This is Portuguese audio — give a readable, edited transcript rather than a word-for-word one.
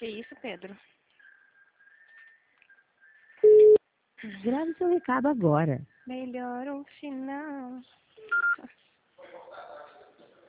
isso, Pedro? Grave seu recado agora. Melhor um final.